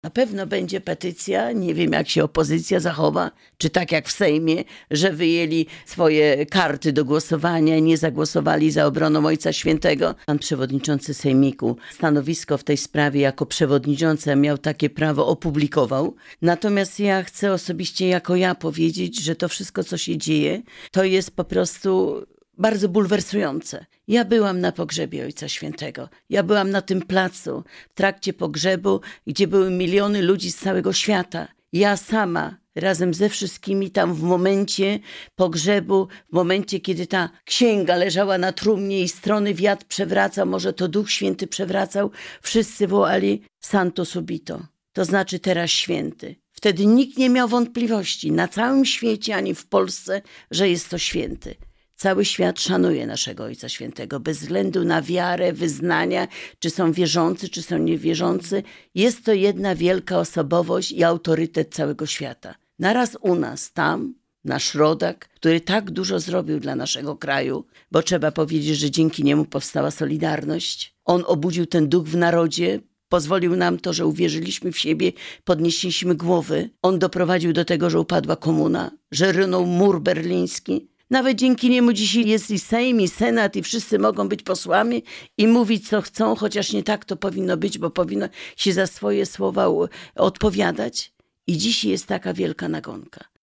Na pewno będzie petycja, nie wiem jak się opozycja zachowa, czy tak jak w Sejmie, że wyjęli swoje karty do głosowania i nie zagłosowali za obroną Ojca Świętego. Pan przewodniczący Sejmiku stanowisko w tej sprawie jako przewodniczący miał takie prawo, opublikował. Natomiast ja chcę osobiście jako ja powiedzieć, że to wszystko co się dzieje, to jest po prostu bardzo bulwersujące. Ja byłam na pogrzebie Ojca Świętego. Ja byłam na tym placu w trakcie pogrzebu, gdzie były miliony ludzi z całego świata. Ja sama razem ze wszystkimi tam w momencie pogrzebu, w momencie kiedy ta księga leżała na trumnie i strony wiatr przewracał, może to Duch Święty przewracał, wszyscy wołali Santo Subito, to znaczy teraz święty. Wtedy nikt nie miał wątpliwości na całym świecie ani w Polsce, że jest to święty. Cały świat szanuje naszego Ojca Świętego, bez względu na wiarę, wyznania, czy są wierzący, czy są niewierzący. Jest to jedna wielka osobowość i autorytet całego świata. Naraz u nas, tam, nasz rodak, który tak dużo zrobił dla naszego kraju, bo trzeba powiedzieć, że dzięki niemu powstała Solidarność. On obudził ten duch w narodzie, pozwolił nam to, że uwierzyliśmy w siebie, podnieśliśmy głowy. On doprowadził do tego, że upadła komuna, że runął mur berliński. Nawet dzięki niemu dzisiaj jest i Sejm, i Senat, i wszyscy mogą być posłami i mówić, co chcą, chociaż nie tak to powinno być, bo powinno się za swoje słowa odpowiadać. I dzisiaj jest taka wielka nagonka.